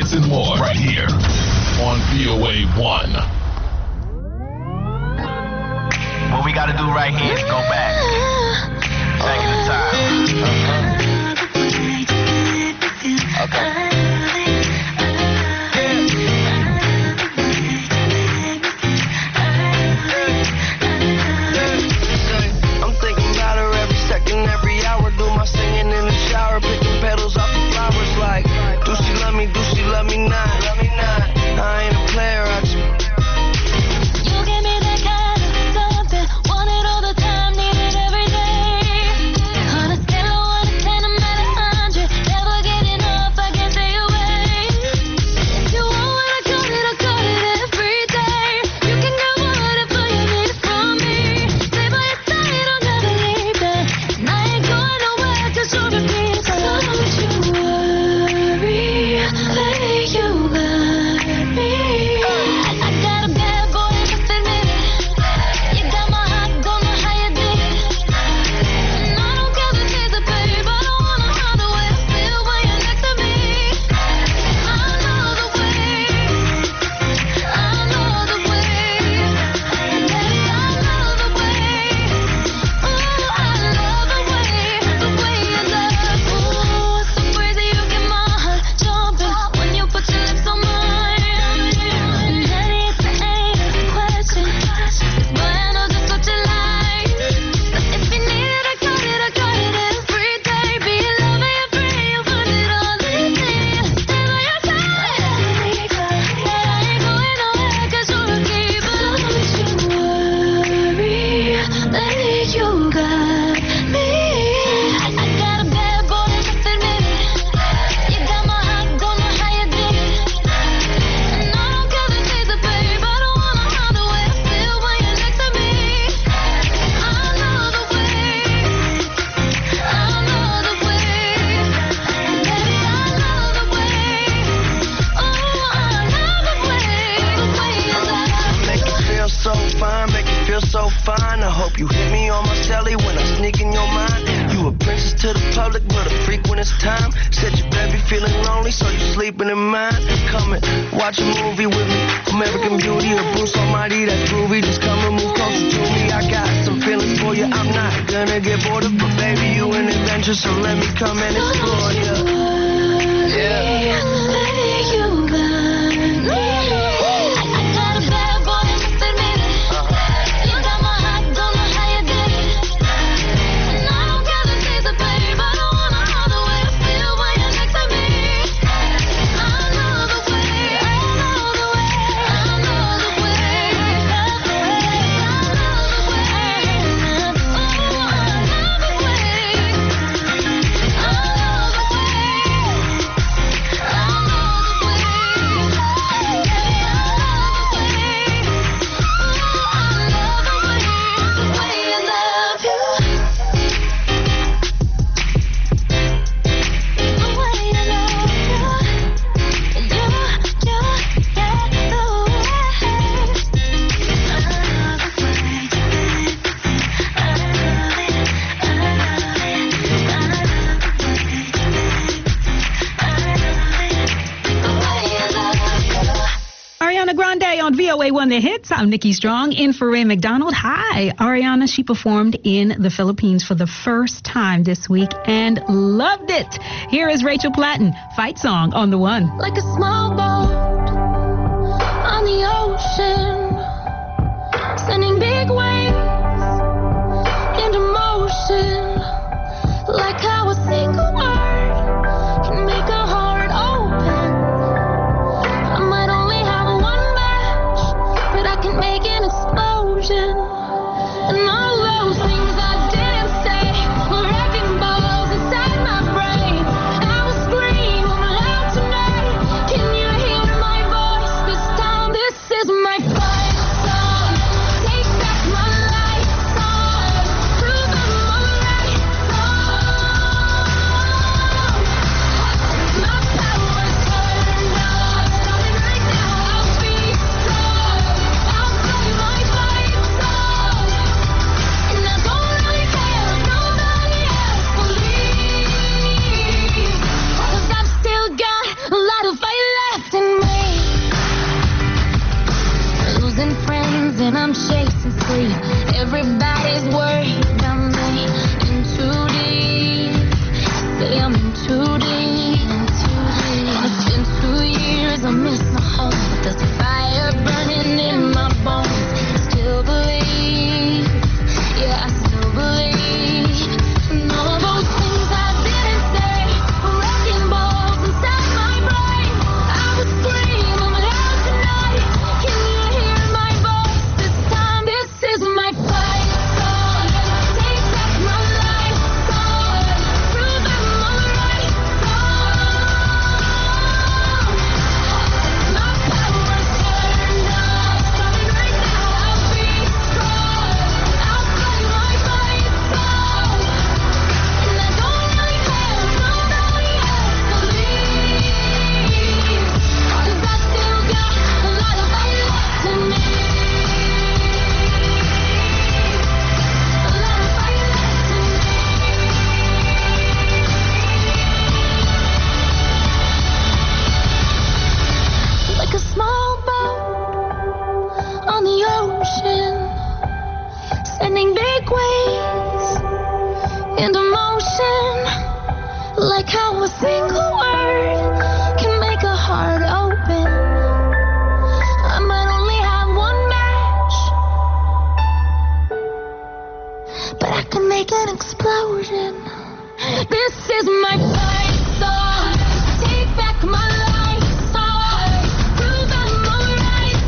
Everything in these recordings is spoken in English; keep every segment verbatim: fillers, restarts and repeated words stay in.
This and more right here on V O A one. What we gotta do right here is go back. Taking the time. Okay. I'm thinking about her every second, every hour. Do my singing in the shower, picking petals off the flowers. Like, do she love me? Do she love me not? Love me not. I ain't a player. I just You give me that kind of something, want it all the time, need it every day. On a scale of one to ten, I'm at a hundred, never get enough, I can't stay away. If you want what I got it, I got it every day. You can get whatever you need from me. Stay by your side, I'll never leave that. And I ain't going nowhere, 'cause you're with me. So don't you worry, baby, you got me. I, I got a bad boy, just admit it. You got my heart, don't know how you did it. And I don't care the tears I pay, but I wanna hide the way I feel when you're next to me. I know the way, I know the way. Baby, I know the way. Ooh, I love the way, the way you love. Ooh, it's so crazy, you get my heart jumping when you put your lips on mine. And honey, it's an ain't a question. It's boy, I know just what you like. If you need it, I got it, I got it every day. Be your lover, your friend, you put it all in me. Stay by your side. But I ain't going nowhere, 'cause you're a keeper. Don't you worry, lady, you got me. I, I got a bad boy, just admit it. You got my heart, don't know how you did it. And I don't care the tears I pay, but I wanna hide the way I feel when you're next to me. I know the way, I know the way. Baby, I know the way. Oh, I know the way, the way you love. make you feel so fine, make you feel so fine. I hope you hit me on my celly when I sneak in your mind. You a princess to the public, but a freak when it's time. Said you baby feeling lonely, so you sleeping in mine. Come and watch a movie with me. American Beauty or Bruce Almighty, that's groovy. Just come and move closer to me. I got some feelings for you. I'm not gonna get bored of, but baby, you an adventure, so let me come and explore you. Yeah. Lady, you got me. I, I got a bad boy, just admit it. You got my heart, don't know how you did it. And I don't care the tears I pay, but I wanna hide the way I feel when you're next to me. I know the way, I know the way, I know the way. That's the way, I know the way. Oh, I know the way. I know the way. Ariana Grande on V O A one The Hits. I'm Nikki Strong in for Ray McDonald. Hi, Ariana. She performed in the Philippines for the first time this week and loved it. Here is Rachel Platten, Fight Song on the One. Like a small boat on the ocean, sending big waves into motion. Like how a single word can make a heart open. I might only have one match, but I can make an explosion. And all those things I didn't say were wrecking balls inside my brain. I will scream loud tonight. Can you hear my voice this time? This is my fight song. Take back my into motion, like how a single word can make a heart open. I might only have one match, but I can make an explosion. This is my fight song. Take back my life song. Prove I'm alright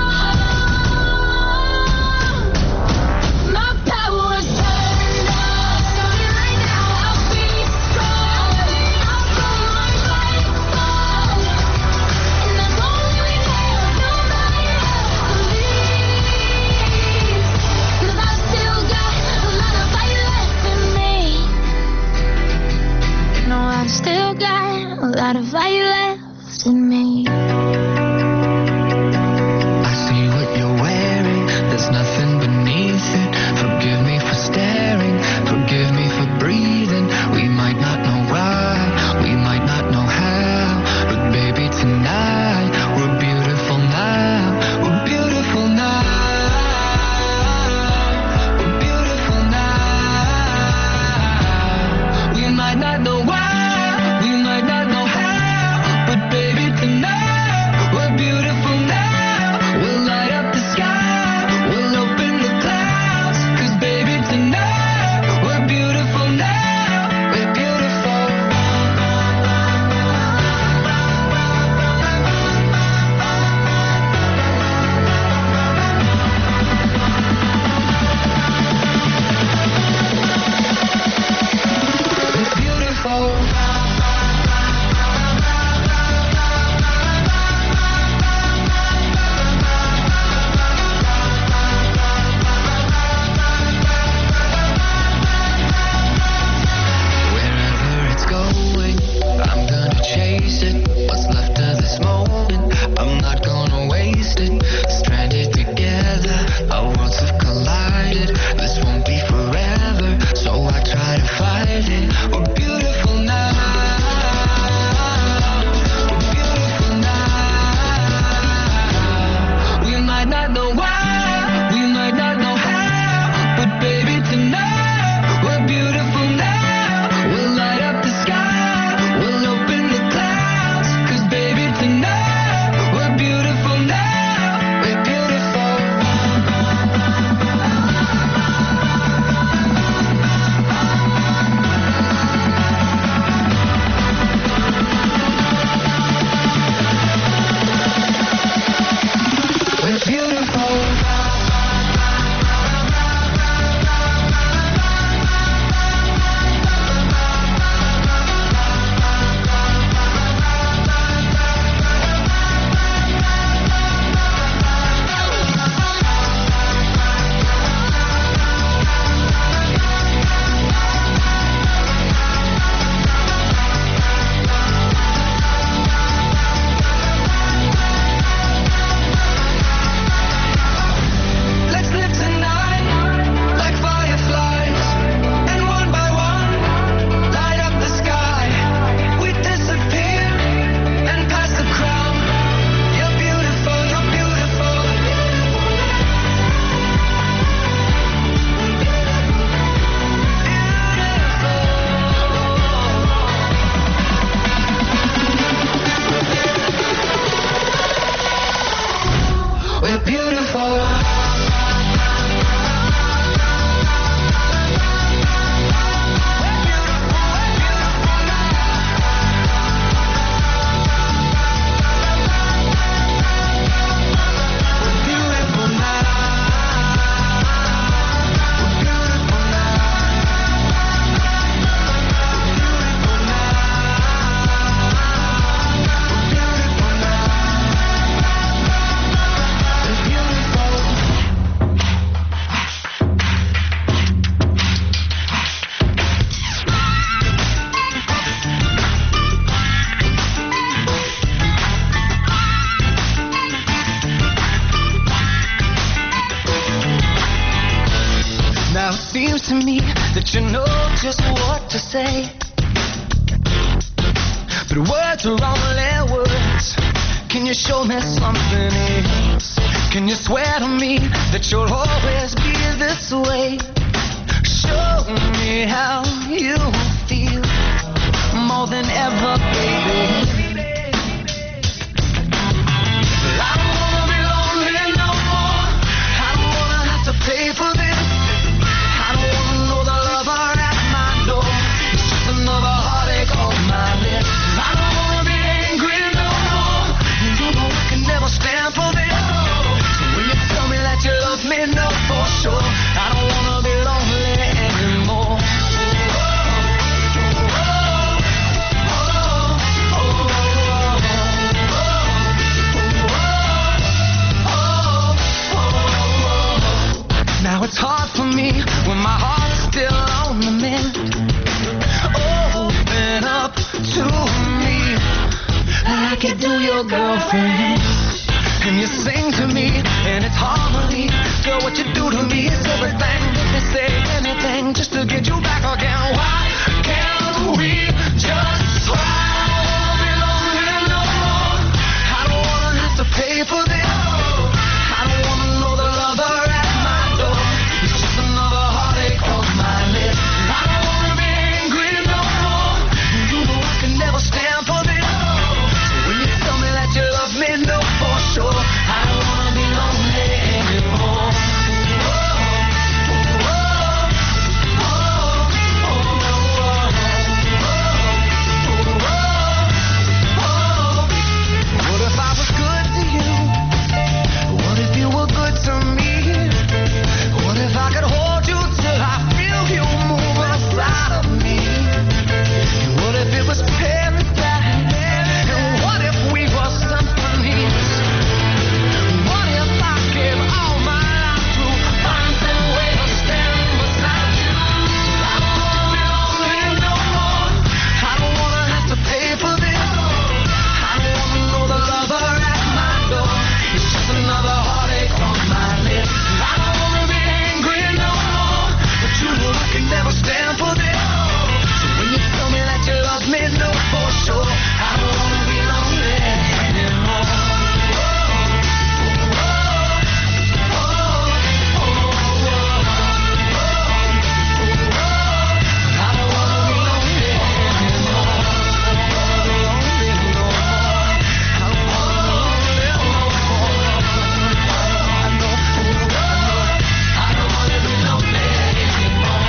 song. My power's turned on. Starting right now, I'll be strong. I'll go my fight song. And as long as we have nobody else believes, 'cause I've still got a lot of fight left in me. No, I've still got a lot of fight left in me. I see what you're wearing, there's nothing beneath it. Forgive me for staring, forgive me for breathing. We might not know why, we might not know how, but baby tonight, we're beautiful now, we're beautiful now, we're beautiful now. We might not know why, we might not know how, but baby tonight, we're beautiful now. We'll light up the sky, we'll open the clouds, 'cause baby tonight, we're beautiful now, we're beautiful. We're beautiful. Wherever it's going, I'm gonna chase it. What's left of this moment, I'm not gonna waste it. Stranded together, our worlds have collided. This won't be forever, so I try to fight it. We're beautiful now. We're beautiful now. We might not know why, we might not know how, but baby tonight, we're beautiful now. We'll light up the sky, we'll open the clouds, 'cause baby tonight, we're beautiful now, we're beautiful. We're beautiful. Let's live tonight like fireflies, and one by one, light up the sky. We disappear and pass the crown. You're beautiful, you're beautiful. Beautiful. We're beautiful. Now it seems to me that you know just what to say, but words are only words. Can you show me something else? Can you swear to me that you'll always be this way? Show me how your girlfriend. And you sing to me, and it's harmony. Girl, what you do to me is everything. Let me say anything just to get you back again. Why can't we just try? I won't be lonely no more. I don't wanna have to pay for this. I don't wanna know the lover at my door. It's just another heartache on my list. I don't wanna be angry no more. You know I can never stand for this. So when you tell me that you love me, no for sure. I don't wanna be lonely anymore. What if I was good to you? What if you were good to me? What if I could hold you till I feel you move inside of me? And what if it was paradise? And what if we were symphonies? What if I gave all my life to find some way to stand beside you? I don't wanna be lonely no more. I don't wanna have to pay for this. I don't wanna know the lover at my door. It's just another heartache on my list. I don't wanna be angry no more, but you know I can never stand for this. So when you tell me that you love me, know for sure I don't wanna be lonely anymore. I don't wanna be lonely anymore. I don't wanna be lonely no more. I don't wanna be lonely no more. I know, I know, I don't wanna be lonely anymore.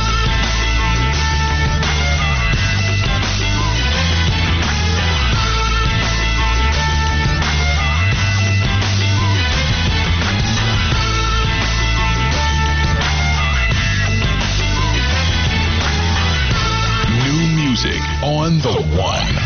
New music on the one.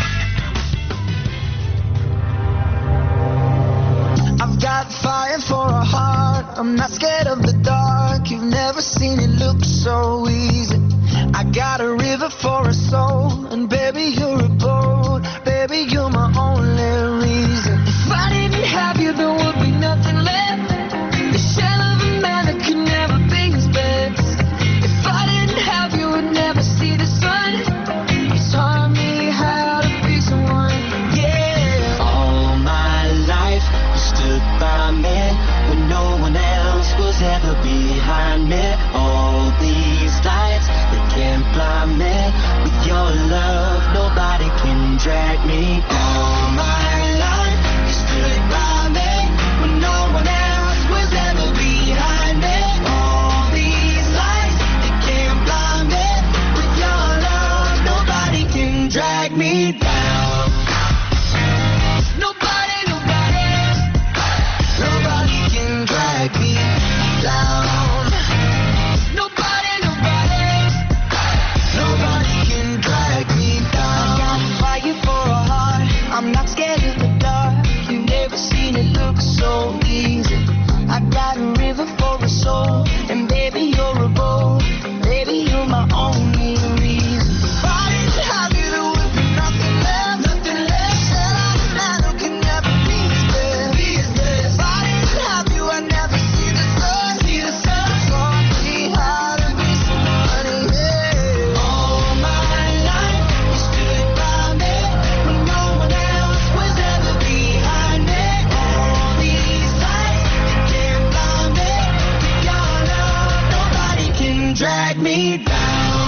I've got fire for a heart. I'm not scared of the dark. You've never seen it look so easy. I got a river for a soul, and baby you're a boat. Baby you're my only reason. If I didn't have you, there would be nothing left. The shell of a man that could never be his best. If I didn't have you, I'd never see the sun. You taught me how to be someone. Yeah. All my life you stood by me when no one else was ever behind me. All these lights, they can't blind me. With your love, nobody can drag me. All my life you stood by me when no one else was ever behind me. All these lights, they can't blind me. With your love, nobody can drag me down. Nobody, nobody, nobody can drag me down. Nobody, nobody, nobody can drag me down. I got fire for a heart. I'm not scared of the dark. You've never seen it look so easy. I got a river for a soul, and baby you're a boat. Baby you're my only reason. If I didn't have you, there would be nothing left. Nothing left. Said I'm a man who can never be his best. If I didn't have you, I'd never see the sun. See the sun. Taught me how to be somebody. Yeah. All my life you stood by me when no one else was ever behind me. All these lights, they can't blind me. With your love, nobody can drag me down.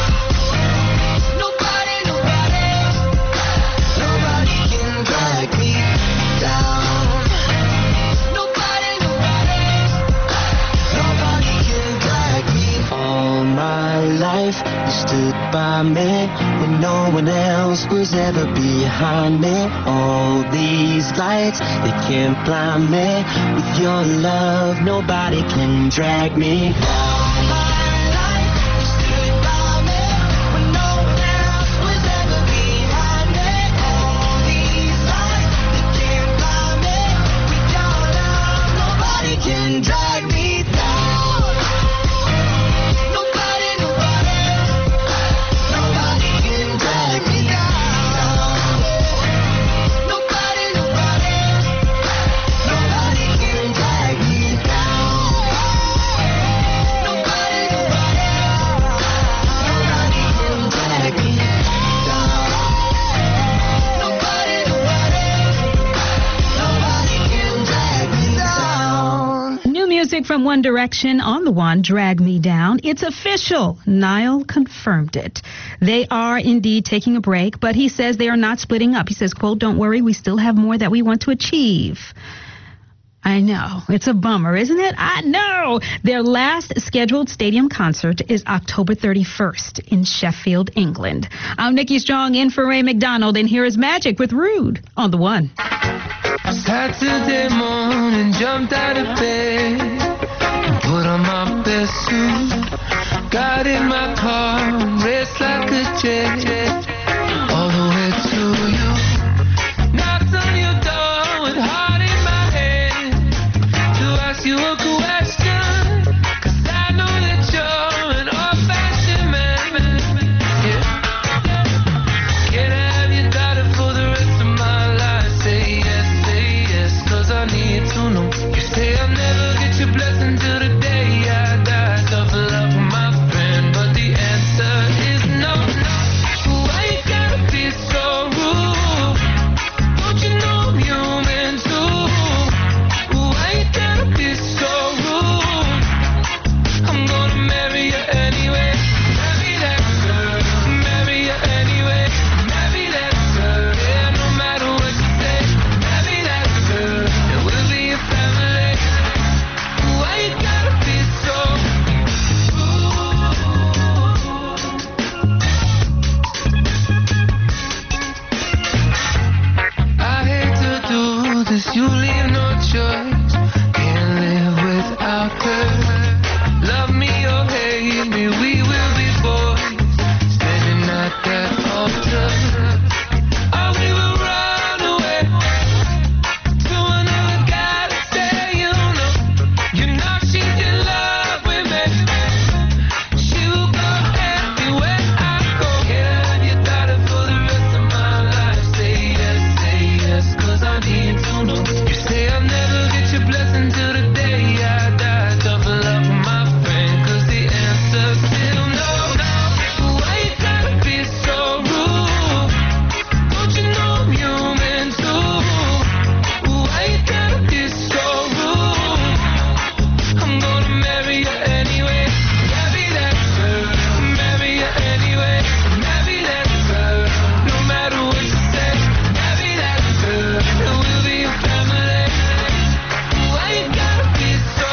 Nobody, nobody, nobody can drag me down. Nobody, nobody, nobody can drag me. All my life you stood by me when no one else was ever behind me. All these lights, they can't blind me. With your love, nobody can drag me down. Drag me down. Nobody, nobody, nobody can drag me down. Nobody, nobody. music from One Direction on the one, Drag Me Down. It's official. Niall confirmed it. They are indeed taking a break, but he says they are not splitting up. He says, quote, don't worry, we still have more that we want to achieve. I know. It's a bummer, isn't it? I know. Their last scheduled stadium concert is October thirty-first in Sheffield, England. I'm Nikki Strong in for Ray McDonald, and here is Magic with Rude on the one. Saturday morning, jumped out of bed, put on my best suit, got in my car, raced like a jet, all the way to you. Knocked on your door with heart in my head to ask you a question, 'cause I know that you're an old-fashioned man. Yeah. Can I have your daughter for the rest of my life? Say yes, say yes, 'cause I need to know. You say I'll never get your blessing till the day I die. Tough love, my friend, but the answer is no, no. Why you gotta be so rude? Don't you know I'm human too? Why you gotta be so rude? I'm gonna marry you anyway. Marry that girl. Marry you anyway. Marry that girl. Yeah, no matter what you say. Marry that girl. And we'll be a family. Why you gotta be so rude? I hate to do this, you leave no choice. Can't live without her. Love me or hate me, we will be boys. Standing at that altar. Or we will run away to another guy to say, you know, you know she's in love with me. She will go everywhere I go. Can I have your daughter for the rest of my life? Say yes, say yes, 'cause I need to know. You say I'll never get your blessing till the day I die. Tough love, my friend, 'cause the answer's still no, no. Why you gotta be so rude? Don't you know I'm human too? Why you gotta be so rude? I'm gonna marry you anyway. Marry that girl. Marry you anyway. Marry that girl. No matter what you say. Marry that girl. And we'll be a family. Why you gotta be so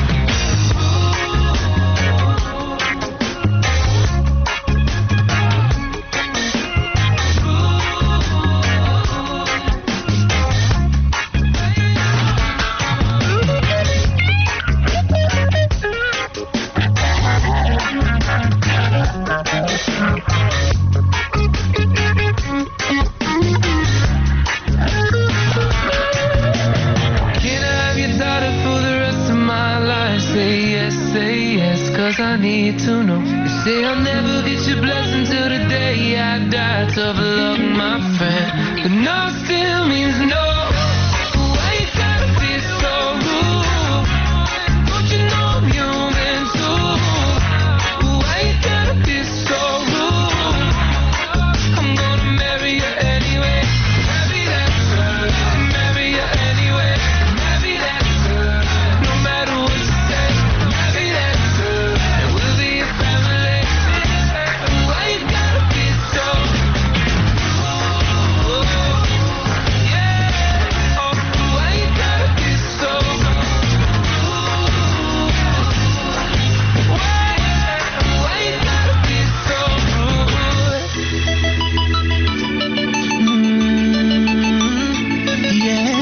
Can I have your daughter for the rest of my life? Say yes, say yes, 'cause I need to know. You say I'll never get your blessing till the day I die. Tough luck, my friend, but no still means no. Why you gotta be so rude? Don't you know I'm human too? Why you gotta be so rude? I'm gonna marry you anyway. Marry that girl. Marry you anyway. Marry that girl. No matter what you say. Marry that girl. And we'll be a family. Why you gotta be so rude? Yeah. Oh, why you gotta be so rude? Why? Why you gotta be so rude? Mm, yeah,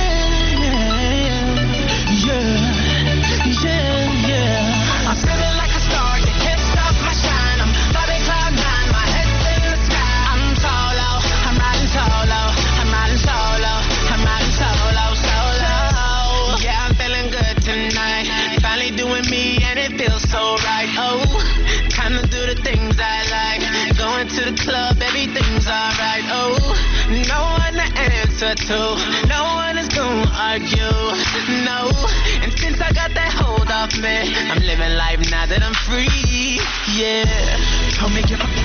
yeah, yeah, yeah. I'm feeling like a star, you can't stop my shine. I'm floating cloud nine, my head's in the sky. I'm solo, I'm riding solo, I'm riding solo, I'm riding solo, solo. Yeah, I'm feeling good tonight. Finally doing me and it feels so right. Oh, time to do the things I like. Going to the club, everything's alright. Oh, no one to answer to, no one is gonna argue. No, and since I got that hold off me, I'm living life now that I'm free. Yeah, told me give up.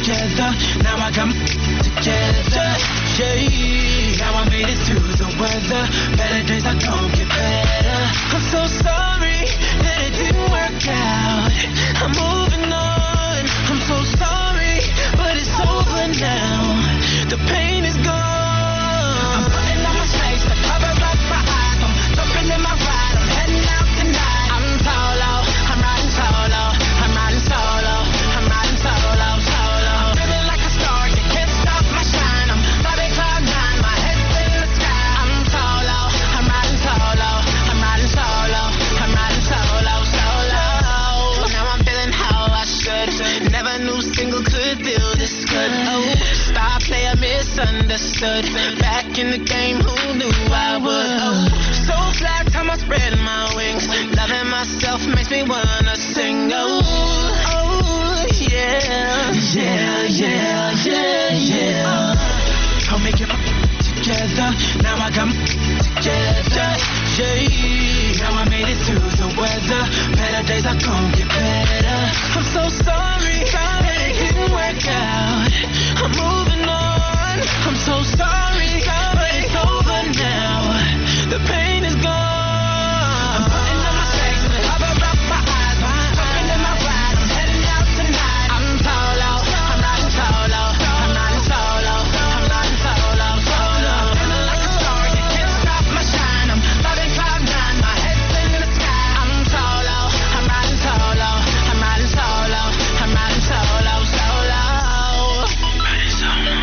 together. Now I got my together. Yeah, now I made it through the weather. Better days are gonna get better. I'm so sorry that it didn't work out. I'm moving on. I'm so sorry, but it's over now. The pain is gone. I'm putting on my face to cover up my eyes. I'm jumping in my ride. I'm heading out tonight. I'm solo. I'm riding solo. I'm riding solo. I'm riding solo. Solo. I'm feeling like a star. You can't stop my shine. I'm flying cloud nine. My head's in the sky. I'm solo. I'm riding solo. I'm riding solo. I'm riding solo. Solo. Now I'm feeling how I should. Never knew single could feel this good. Oh, star player misunderstood. Back in the game, who knew I would? Oh, so flat, time I spread my wings. Loving myself makes me wanna sing. Oh, oh, yeah, yeah, yeah, yeah, yeah. I'll make it together. Now I got my together. Yeah, now I made it through the weather. Better days are gonna get better. I'm so sorry that it didn't work out. I'm moving on. I'm so sorry, but it's over now. The pain is gone. I'm putting on my shades and cover up my eyes. I'm jumping in my ride. I'm heading out tonight. I'm solo. I'm riding solo. I'm riding solo. I'm riding solo. Solo. I'm feeling like a star. You can't stop my shine. I'm flying cloud nine. My head's in the sky. I'm solo. I'm riding solo. I'm riding solo. I'm riding solo. Solo. Riding solo.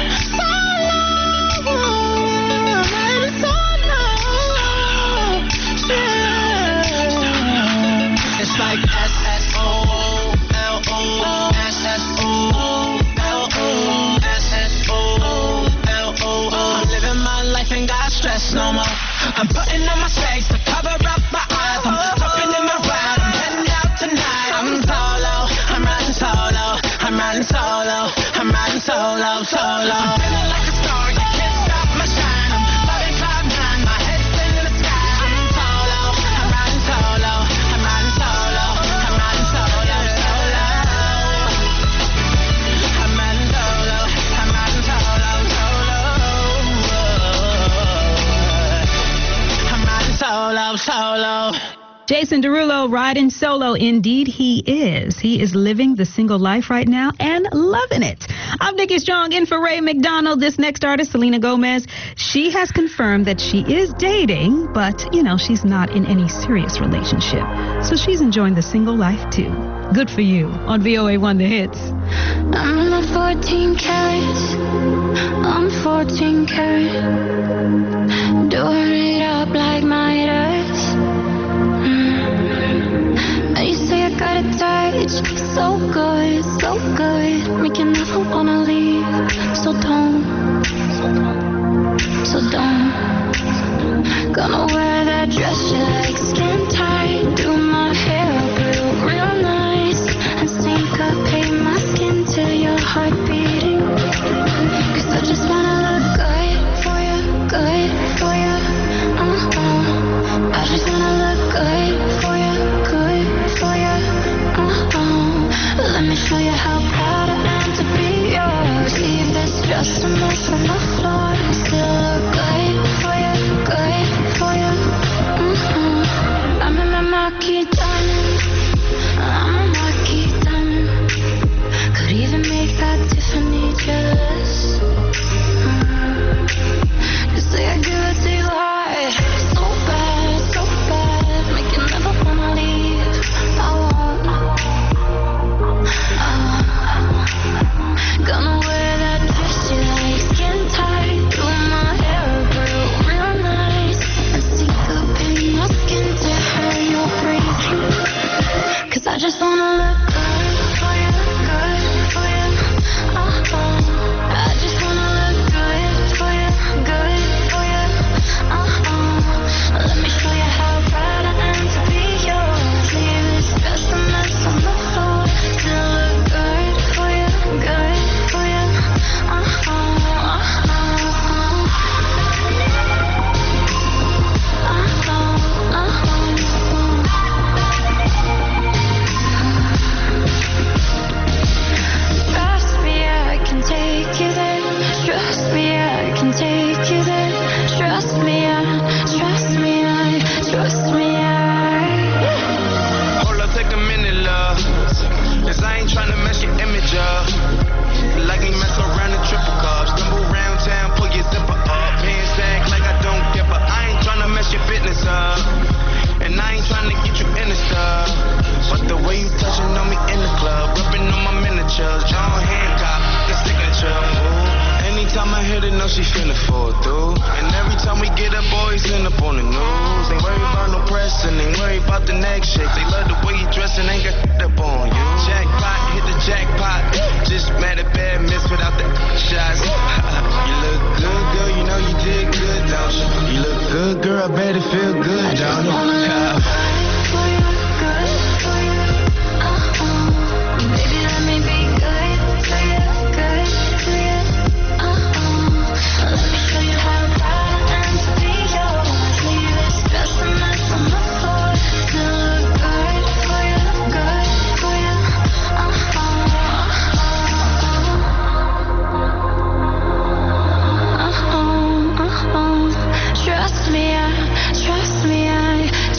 It's like S S O L O S S O L O S S O L O. I'm living my life, ain't got stress no more. I'm putting on my shades to cover up my eyes. I'm jumping in my ride. I'm heading out tonight. I'm solo. I'm riding solo. I'm riding solo. I'm riding solo. Solo. I'm feeling like a star. You can't stop my shine. I'm flying cloud nine. My head's in the sky. I'm solo. I'm riding solo. I'm riding solo. I'm riding solo. Solo. I'm riding solo. I'm riding solo. Solo. I'm riding solo. Solo. Jason Derulo riding solo. Indeed, he is. He is living the single life right now and loving it. I'm Nikki Strong in for Ray McDonald. This next artist, Selena Gomez, she has confirmed that she is dating, but, you know, she's not in any serious relationship. So she's enjoying the single life, too. Good for you on V O A one The Hits. I'm not fourteen carats. I'm fourteen carat. Doing it up like my earth. You say I got a touch, so good, so good. Make you never wanna leave, so don't, so don't. Gonna wear that dress you like, skin tight. Do my hair up real, real nice. And syncopate my skin to your heart beating. Cause I just wanna look good for you, good for you. Uh-huh. I just wanna look good for you, good for you. Uh-huh. Let me show you how proud I am to be good and know she finna fall through. And every time we get up, boys end up on the news. Ain't worried about no press and ain't worried about the next shake. They love the way you dress and ain't got up on you. Jackpot, hit the jackpot. Just mad at bad miss without the shots. You look good, girl, you know you did good, don't you? You look good, girl, I bet it feel good, don't you? Trust me, I, trust me, I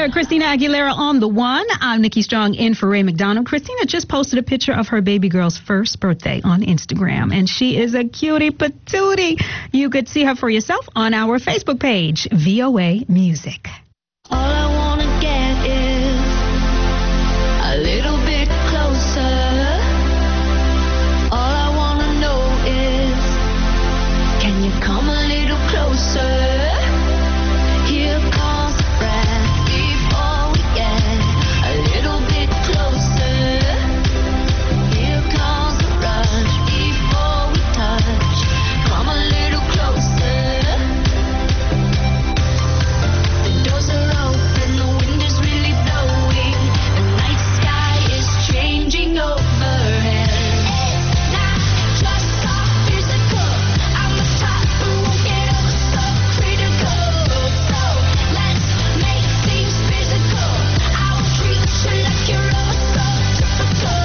heard Christina Aguilera on the one. I'm Nikki Strong in for Ray McDonald. Christina just posted a picture of her baby girl's first birthday on Instagram, and she is a cutie patootie. You could see her for yourself on our Facebook page, V O A Music. All I wanna get is a little bit closer. All I wanna know is, can you come a little closer? Here comes the breath before we get a little bit closer. Here comes the rush before we touch. Come a little closer. The doors are open, the wind is really blowing. The night sky is changing overhead. It's not just so physical. I'm the top who won't get over so critical. So let's make things physical. I will treat you like you're oh so typical.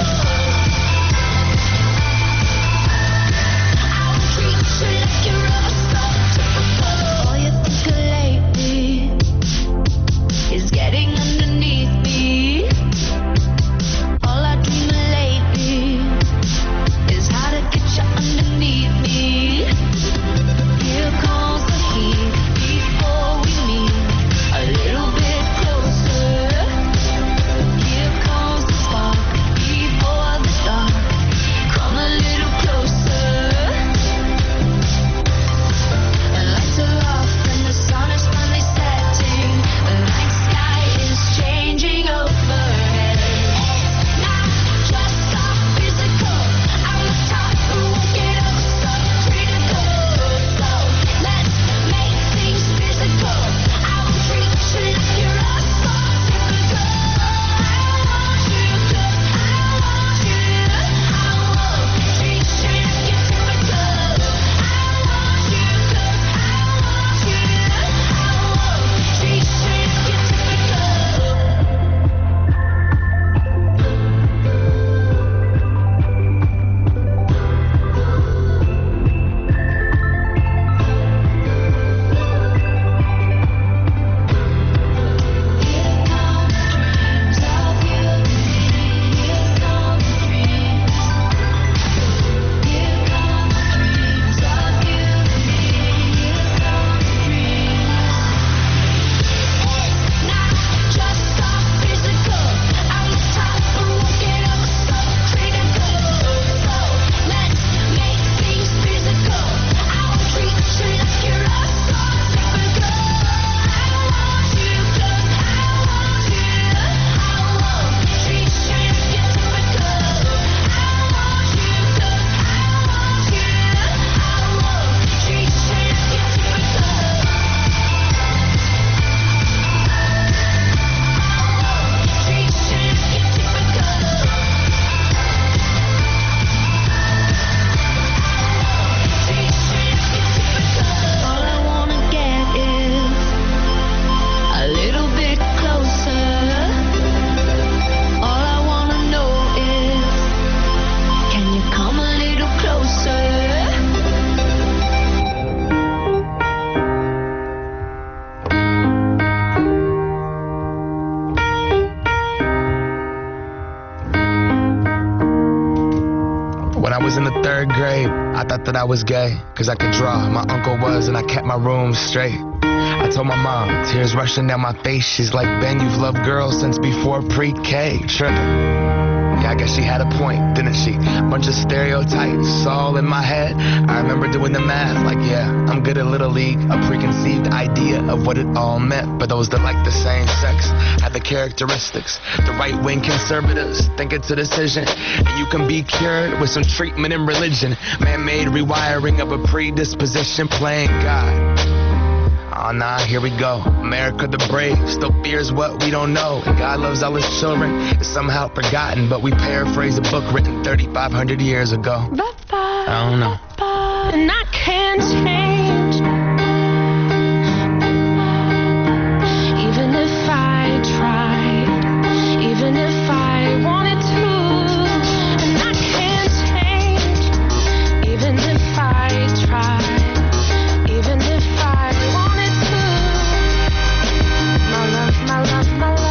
I will treat you like you're oh so typical. All you think of lately is getting underneath me. All I dream of lately is how to get you underneath me. Here comes the heat before we meet a little bit closer. Here comes the spark before the dark. Come a little closer. The lights are off and the sun is finally setting. The night sky is changing overhead. It's not just so physical. I'm the top who won't get over so critical. So let's make things physical. I will treat you like you're oh so typical. I want you 'cause I want you. I won't treat you like you're typical. I want you 'cause I want you. I won't treat you like you're typical. Here come dreams of you and me. Here come dreams. Here come dreams of you and me. Here come dreams. It's not just so physical. I'm the top who won't get over so critical. So let's make things physical. I will treat you like you're oh so typical. I want you 'cause I want you. I won't treat you like you're typical. I want you 'cause I want you. I won't treat you like you're typical. Treat you like you're typical. Treat you like you're typical. All I wanna get is a little bit closer. All I wanna know is, can you come a little closer? When I was in the third grade, I thought that I was gay, cause I could draw. My uncle was, and I kept my room straight. I told my mom, tears rushing down my face. She's like, Ben, you've loved girls since before pre-K. Tripping. Yeah, I guess she had a point, didn't she? Bunch of stereotypes all in my head. I remember doing the math, like, yeah, I'm good at Little League. A preconceived idea of what it all meant. But those that like the same sex had the characteristics. The right-wing conservatives think it's a decision, and you can be cured with some treatment in religion. Man-made rewiring of a predisposition, playing God. Oh nah, here we go. America the brave still fears what we don't know. And God loves all his children. It's somehow forgotten, but we paraphrase a book written thirty-five hundred years ago. I don't know. And I can't change. Even if I tried, even if I wanted to. And I can't change. Even if I tried, even if I wanted to. My love, my love, my love.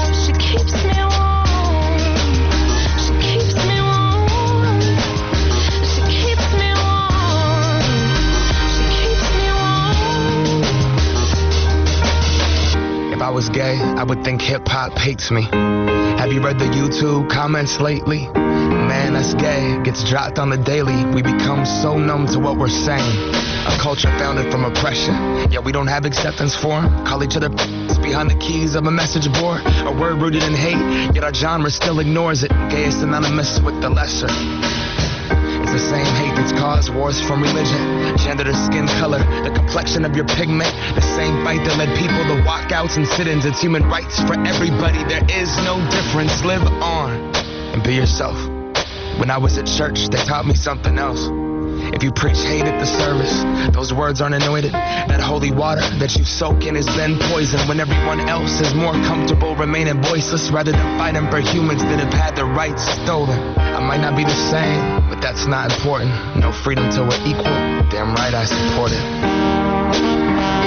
I would think hip-hop hates me. Have you read the YouTube comments lately? Man, that's gay, gets dropped on the daily. We become so numb to what we're saying. A culture founded from oppression, yet we don't have acceptance for 'em. Call each other behind the keys of a message board. A word rooted in hate, yet our genre still ignores it. Gay is synonymous with the lesser. It's the same hate that's caused wars from religion, gender to skin color, the complexion of your pigment. The same fight that led people to walkouts and sit-ins. It's human rights for everybody. There is no difference. Live on and be yourself. When I was at church, they taught me something else. If you preach hate at the service, those words aren't anointed. That holy water that you soak in has been poisoned. When everyone else is more comfortable remaining voiceless rather than fighting for humans that have had their rights stolen. I might not be the same, but that's not important. No freedom till we're equal. Damn right I support it.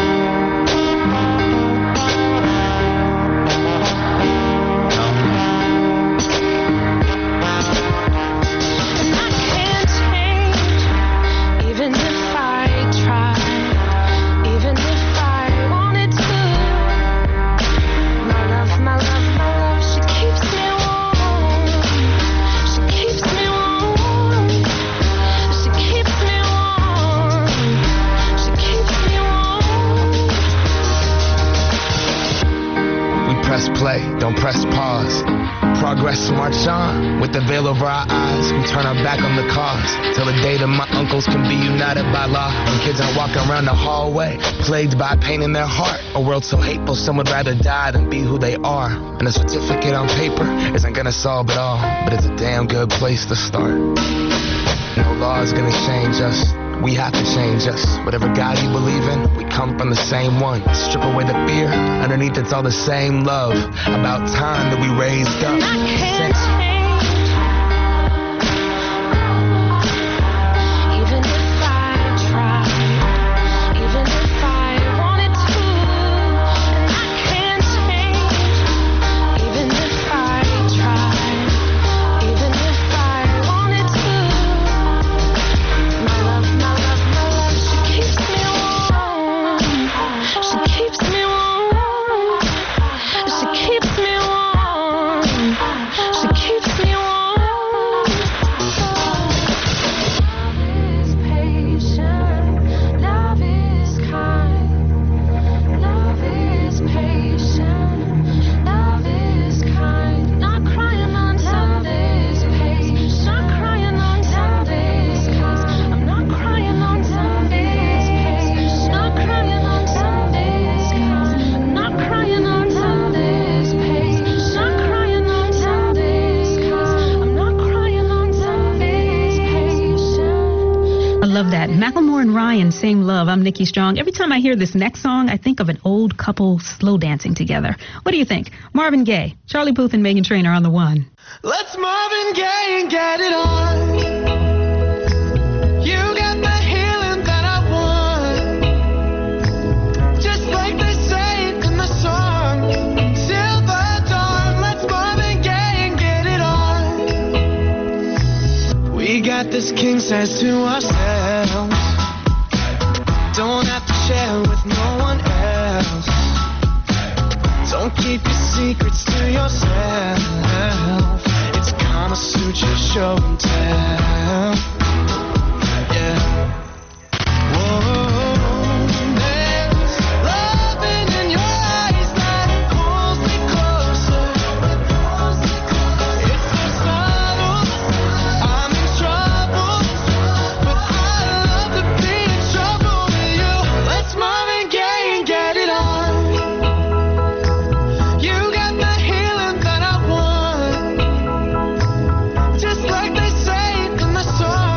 Play, don't press pause. Progress march on. With the veil over our eyes, we turn our back on the cause. Till the day that my uncles can be united by law. When kids are walking around the hallway, plagued by pain in their heart. A world so hateful, some would rather die than be who they are. And a certificate on paper isn't gonna solve it all, but it's a damn good place to start. No law is gonna change us. We have to change us. Whatever God you believe in, we come from the same one. Strip away the fear. Underneath it's all the same love. About time that we raised up. I can't Since change. Even if I try, even if I wanted to, and I can't change. Even if I try, even if I wanted to. My love, my love, my love, she keeps me warm. She keeps me warm. She keeps me warm. She keeps me warm. Love is patient. Love is kind. Love is patient. Love is kind. Not crying on Sundays. Not crying on Sundays. I'm not crying on Sundays. Not crying on Sundays. Not crying on Sundays. Not crying on Sundays. I'm not crying on Sundays. Patient. I love that. Macklemore and Ryan, Same Love. I'm Nikki Strong. Every time I hear this next song, I think of an old couple slow dancing together. What do you think? Marvin Gaye, Charlie Puth, and Meghan Trainor on the one. Let's Marvin Gaye and get it on. You got the healing that I want. Just like they say in the song. Till the dawn, let's Marvin Gaye and get it on. We got this king size to ourselves. Don't have to share with no one else. Don't keep your secrets to yourself. It's Kama Sutra show and tell. Yeah. Whoa. There's loving in your eyes that pulls me closer. It's so subtle. I'm in trouble, but I love to be in trouble with you. Let's Marvin Gaye and get it on. You got the healing that I want. Just like they say in the song.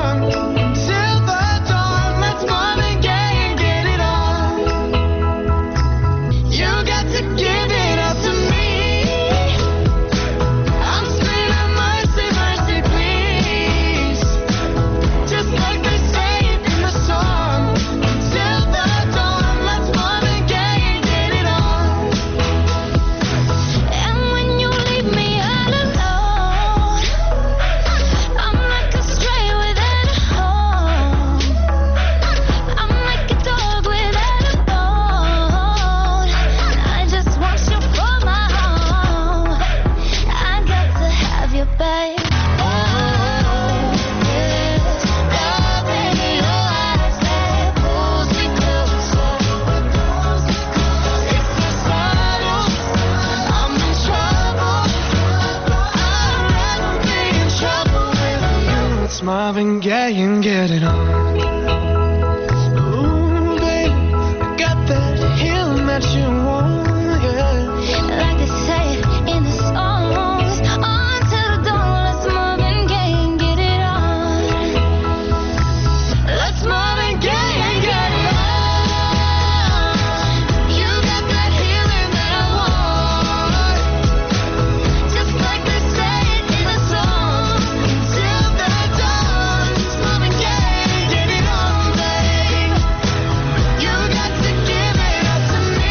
Marvin Gaye and get it on. Ooh, baby, I got that healing that you want, yeah. Like they say in the songs, on to the dawn, let's Marvin Gaye and get it on. Let's Marvin Gaye and get it on. You got that healing that I want. Just like they say it in the song, till the dawn, let's Marvin Gaye, get it on, babe. You got to give it up to me.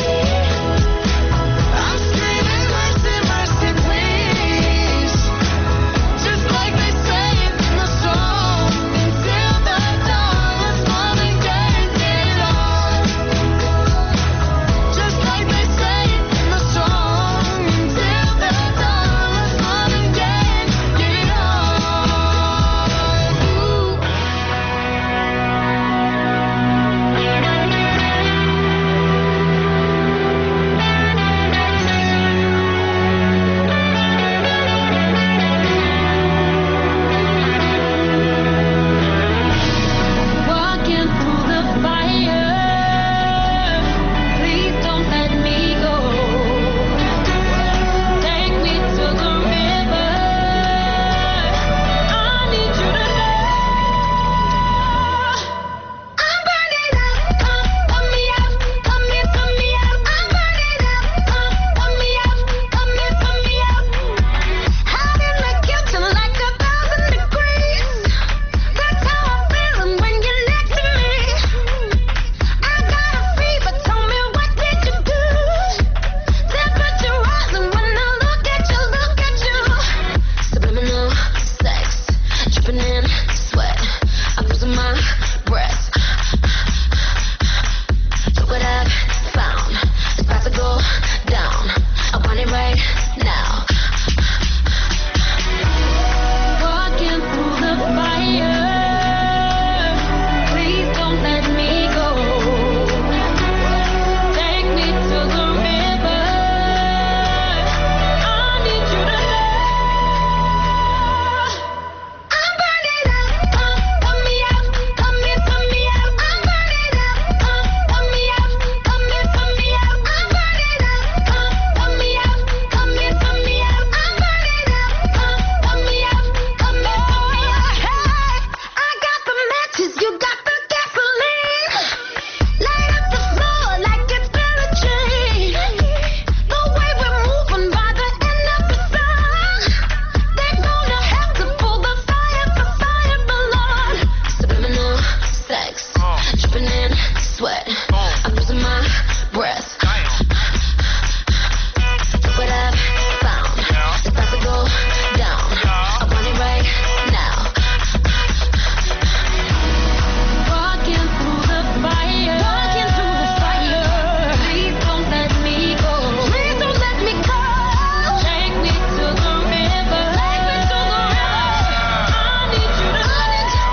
I'm screaming mercy, mercy, please. Just like they say it in the song, until the dawn, let's Marvin Gaye, get it on. Just like they say it in the song, until the dawn, let's Marvin Gaye, get it Walking through the fire, please don't let me go. Take me to the river, I need you to know. I'm burning up, come, put me out, come here, put me out. I'm burning up, come, put me out, come here, put me out. Out in the kitchen like a thousand degrees. That's how I'm feeling when you're next to me. I got a fever, tell me what did you do? Temperature rising when I look at you, look at you. Subliminal sex, dripping in sweat. I'm losing my breath. Look what I've found. It's about to go down. I want it right now. Walking through the fire, please don't let me go. Take me to the river, I need you to know. I'm burning up, come, put me out, come here, put me out. I'm burning up, come, put me out, come here, put me out. I'm burning up, come, put me out, come here, put me out. I'm burning up, come, put me out, come here, put me out. Hey, I got the matches, you got the gasoline. Light up the floor like it's Billie Jean. The way we're moving by the end of the song, they're gonna have to pull the fire, the fire balloon. Subliminal sex, dripping in sweat. I'm losing my breath. Look what I've found. It's about to go down. I want it right now. Walking through the fire. Walking through the fire. Please don't let me go. Please don't let me go. Take me to the river. Take me to the river. I need you to know.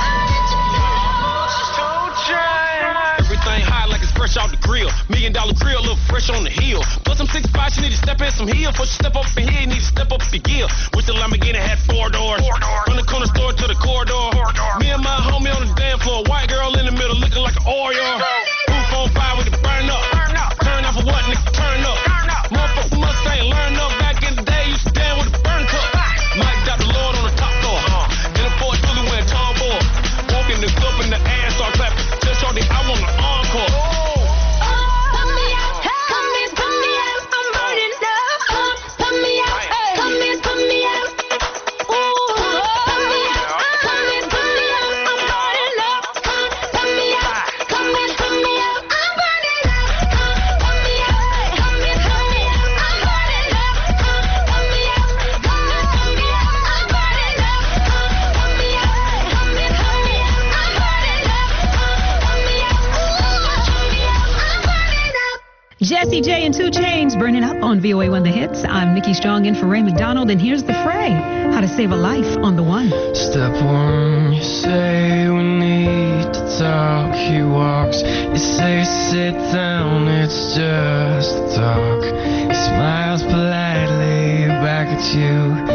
Everything hot like it's fresh out the grill. Million dollar grill, look fresh on the hill. Plus some six five, you need to step in some heel. Before you step up in here, you need to step up your gear. Wish the Lamborghini had four doors. From the corner store to the corridor. Me and my homie on the dance floor. White girl in the middle looking like an Oreo. Roof on fire with it burn up. Turn up for what, nigga, turn up. Motherfucker Mustang, learn up. Back in the day, used to stand with a burn cup. Mike got the Lord on the top floor. In a Ford Julie wearing tall boy. Walking the club in the ass, start clapping. Just shorty, I want an encore. Put me out, come here, put me out. I'm burning up. Put me out, come here, put me out. Ooh, put me out, come here, put me out. I'm burning up. Put me out, come here, put me out. I'm burning up. Put me out, come here, put me out. I'm burning up. Put me out, come here, put me out. I'm burning up. Put me out, come here, put me out. I'm burning up. Put me out, I'm burning up. Jessie J and Two Chainz burning up on V O A One The Hits. I'm Nikki Strong in for Ray McDonald, and here's the fray. How to save a life on the one. Step one, you say we need to talk. He walks, you say sit down, it's just a talk. He smiles politely back at you.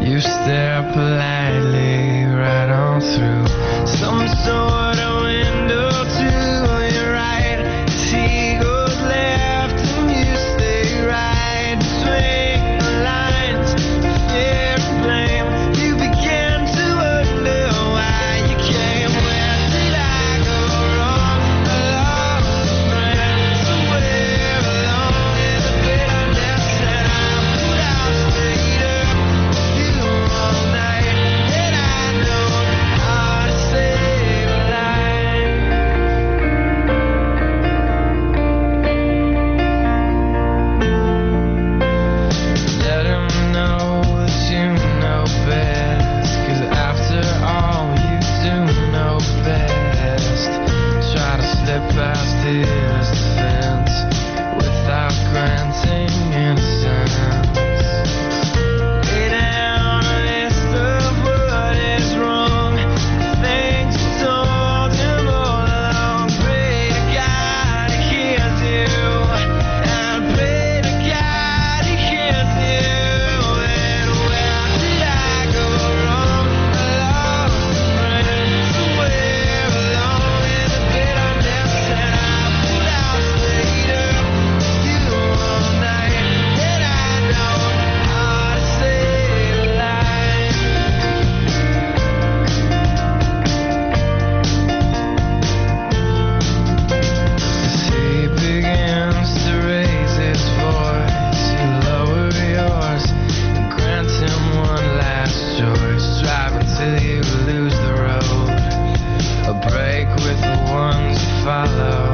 You stare politely right on through some sort of window to your right. He goes left and you stay right. Swing the lines, fair flame. You began to wonder why you came. Where did I go wrong? Along the brand, somewhere along in the bitterness, and I put out straight up you all night, and I know how to save a life. Let him know that you know best, 'cause after all you do know best. Try to slip past his defense without granting innocence. Lay down a list of what is wrong, things you told him all along. Pray to God he hears you, and pray to God he hears you. And where did I go wrong? Along the brand, somewhere along in the bitterness, and I put out straight up you all night, and I know how to save a life. As he begins to raise his voice, you lower yours and grant him one last choice. Drive until you lose the road, a break with the ones you follow.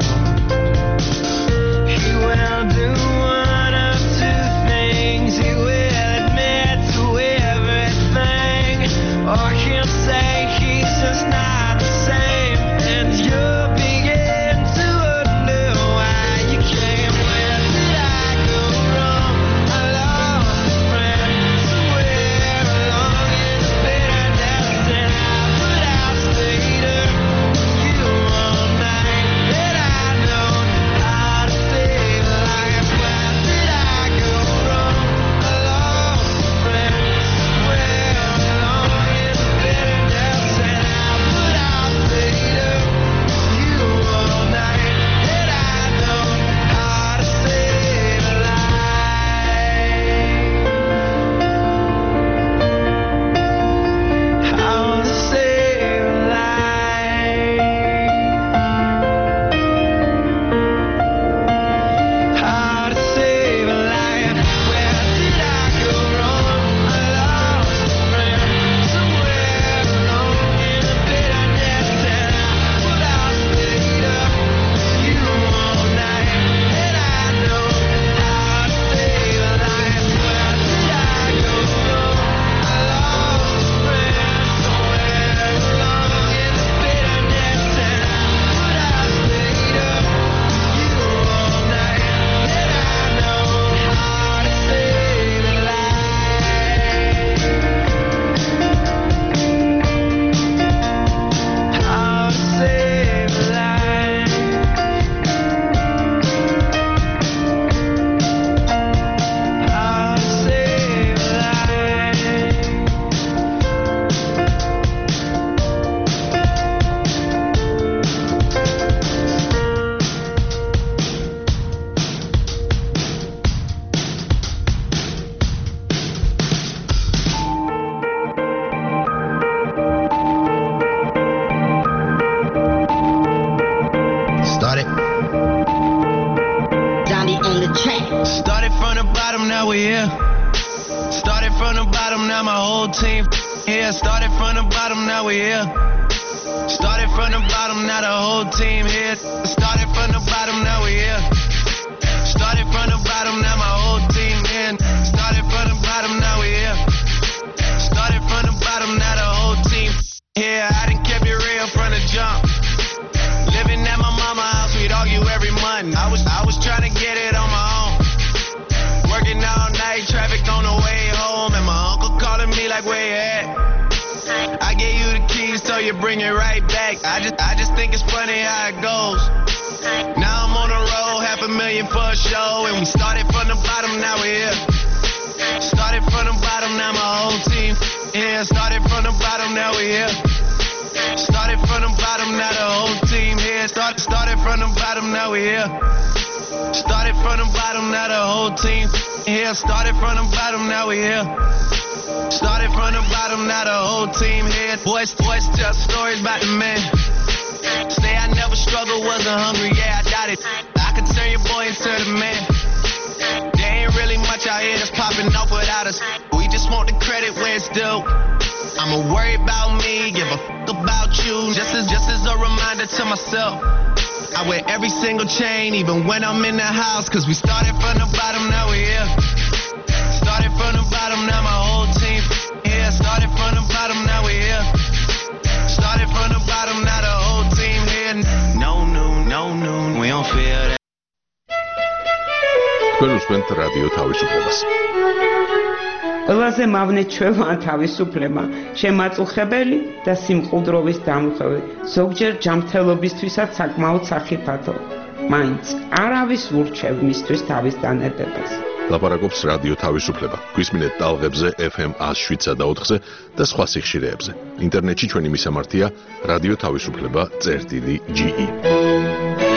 He will do one of two things. He will admit to everything, or he'll say he's just not the same, and you'll begin to wonder why you came. Where did I go wrong? Along the brand, somewhere along in the bitterness, and I put out straight up you all night, and I know how to save a life. Where did I go wrong? Along the brand, somewhere along in the bitterness, and I put out straight up you all night, and I know how to save a life. How to save a life. How to save a life. Where did I go wrong? Along the brand, somewhere along in the bitterness, and I put out straight up you all night, and I know how to save a life. Where did I go wrong? Along the brand, somewhere along in the bitterness, and I put out straight up you all night, and I know how to save a life. How to save a life. How to save a life. Started. Johnny on the track. Started from the bottom, now we're here. Started from the bottom, now my whole team here. Started from the bottom, now we're here. Started from the bottom, now the whole team here. Started from the bottom, now we're here. Started from the bottom, now my whole team in. Started from the bottom, now we're here. Started from the bottom, now the whole team here. I done kept it real from the jump. Living at my mama's house, we'd argue every month. I was I was trying to get it on my own. Working all night, traffic on the way home, and my uncle calling me like, where you at? I gave you the keys, so you bring it right back. I just I just think it's funny how it goes. Now I'm on the road, half a million for a show, and we started from the bottom, now we're here. Started from the bottom, now my whole team here. Started from the bottom, now we here. Started from the bottom, now the whole team here. Started, started from the bottom, now we here. Started from the bottom, now the whole team here. Started from the bottom, now we here. Started from the bottom, now the whole team here. Boys, boys tell stories about the man. Say I never struggled, wasn't hungry, yeah, I doubt it. I could turn your boy into the man. There ain't really much out here that's popping off without us. We just want the credit where it's due. I'ma worry about me, give a fuck about you. Just as, just as a reminder to myself. I wear every single chain, even when I'm in the house. Cause we started from the bottom, now we here. Started from the bottom, now my whole team here. Started from the bottom, now we here. Started from the bottom, now the whole team here. No noon, no noon, we don't feel that. თქვენ უსმენთ რადიო თავისუფლებას. ყველაზე მავნე ჩვევა თავისუფლება, შემაწუხებელი და სიმყუდროვის დამხევი, ზოგჯერ ჯანმრთელობისთვისაც საკმაოდ სახიფათო. მაინც არავის ურჩევ მისთვის თავის დანებებას. ლაპარაკობს რადიო თავისუფლება. გვისმინეთ ტალღებზე ეფ ემ one oh seven და ოთხზე და სხვა სიხშირეებზე. ინტერნეტში ჩვენი მისამართია რადიო თავისუფლება წერტილი ჯი ი.